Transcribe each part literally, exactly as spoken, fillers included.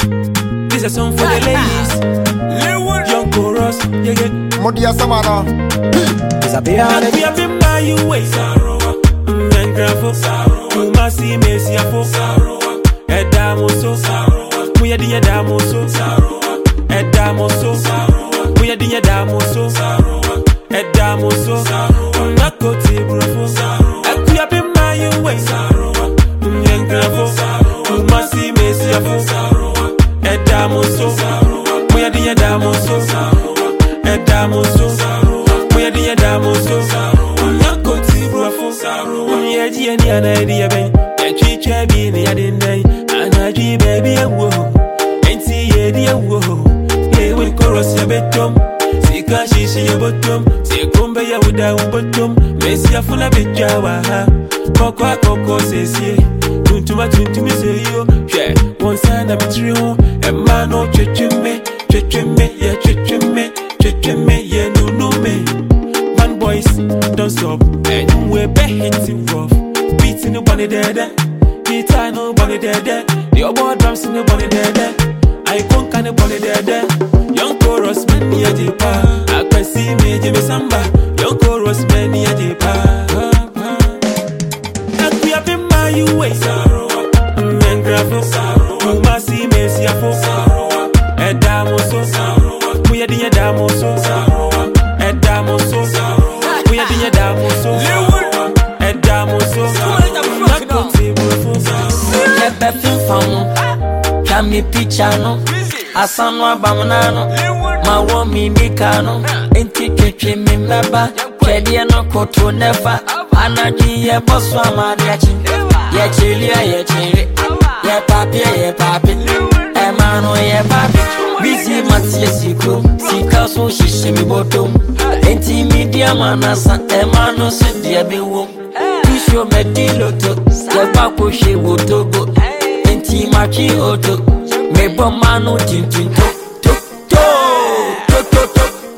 This is a song for the ladies. Young chorus, yeah, yeah. Modia Samana. It's a beer. We have been by you way. And grandfo. You must see me, see a folk. Edamoso. We are the Edamoso. Edamoso. We are the Edamoso. Edamoso. Nako Tibrofo. We have been by you way. And grandfo. You must see me, see a folk. Edamoso. We are the Edamoso. Edamoso. We are the Edamoso. Nako Tibrofo. We are the Edamoso. Chicha be the other day, and I G baby, a woo. Ain't see a dear woo. Yeah, we chorus a betum. See, Kashi, see a bottom. See, Kumba, ya would have bottom. Messi, a full of it, Jawa. Coco, Coco says, yeah. Tuntuma, Tuntumi, say you. Yeah, one side of a trio. And man, no chichime, chichime, yeah, chichime, chichime, yeah, no, no, me. Man, boys, don't stop. And we're behind rough. Beats in the body there, guitar nobody there, the oboe drums in the body there, I can't kind of body there, young chorus man near the bar, I can see me Jimmy Samba, young chorus man near the bar. And we have been by you way, and graphic, you must see me see a folk, Edamoso, we are the Edamoso, Edamoso, we are the Edamoso. Kami pichano, asano abamunano, mawo mi mikano, enti keke mi meba, kedi no koto nefa, anaji ye boso amariachi, ye chilia ye chili, ye papi ye papi, emano ye papi, busy mati siko, sika so shishi mi bottom, enti media manasa, emano se dia bewo, tisho mediloto, ye bako she wotogo. Machi oto, me bomano tin tin to to to to to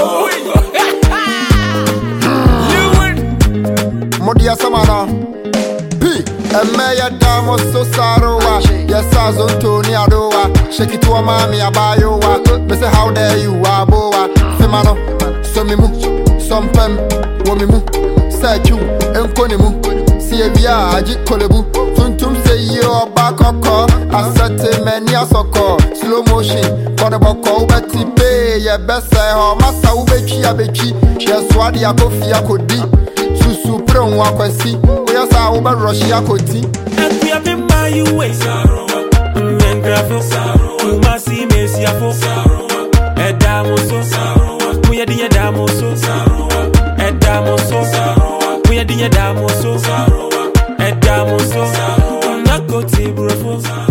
to. Modia Samana. P. Emeya damo so sarowa. Yes, I so Tony Adowa. Shake it to a mommy abayowa. Me say how dare you aboa. Semano, so me mu, some pem, womimu, say you, enkonimu. See via aji kolebu. Tuntum say you back oko. I said to many a soko. Slow motion. For the boko ubeti pay. Ye best say how massa ubechi abechi. Yes, what ya kofi could be. Susu pron wakwesi. We are sa ube rush ya koti. And we have been by you way. And graphic. You must see me see a folk. Edamoso. We are the Edamoso. Edamoso. We are the Edamoso. Edamoso. Nako Tibrofo.